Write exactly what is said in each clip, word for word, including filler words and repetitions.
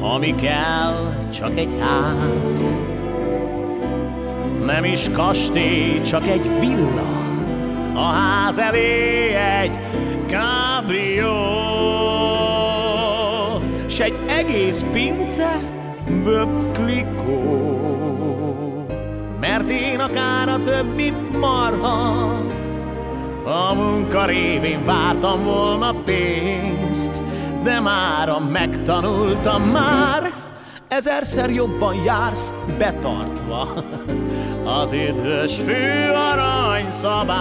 Ami kell, csak egy ház, nem is kastély, csak egy villa, a ház elé egy kábrió, s egy egész pince böfklikó. Mert én akár a többi marha, a munka révén vártam volna pénzt, de mára megtanultam már, ezerszer jobban jársz betartva az üdvös fő aranyszabály.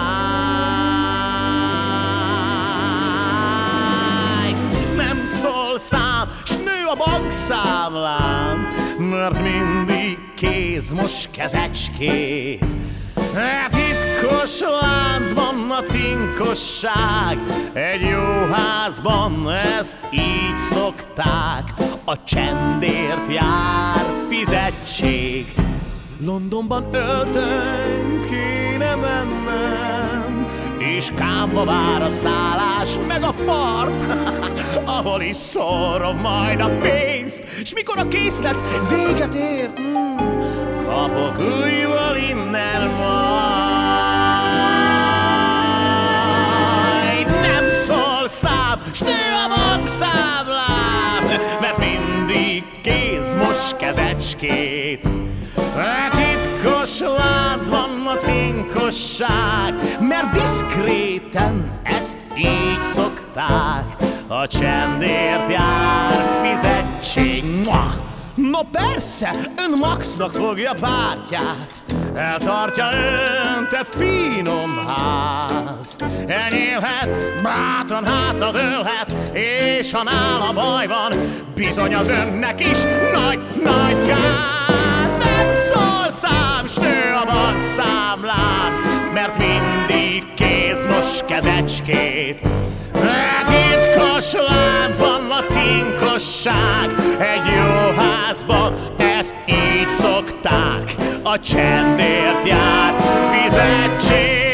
Nem szól szám, s nő a bankszámlám, mert mindig kéz mos kezecskét. Titkos láncban a cinkosság, egy jó házban ezt így szokták, a csendért jár fizetség. Londonban öltönyt kéne mennem, és Cannesba vár a szállás meg a part, ahol is szorom majd a pénzt, s mikor a készlet véget ér, mm, kapok újból innen majd. Nem szól szám, s nő a bankszámlám, mert mindig kéz mos kezecskét. Titkos láncban a cinkosság, mert diszkréten ezt így szokták, a csendért jár fizetség. No persze, ön Maxnak fogja pártját, eltartja ön, te finom ház. Enyélhet, bátran hátradőlhet, és ha nála baj van, bizony az önnek is nagy-nagy gáz. Nem szól szám, s nő a bankszámlán, mert mindig kéz mos kezecskét. Titkos láncban a cinkosság, egy jó házban ezt így szokták, a csendért jár fizetség.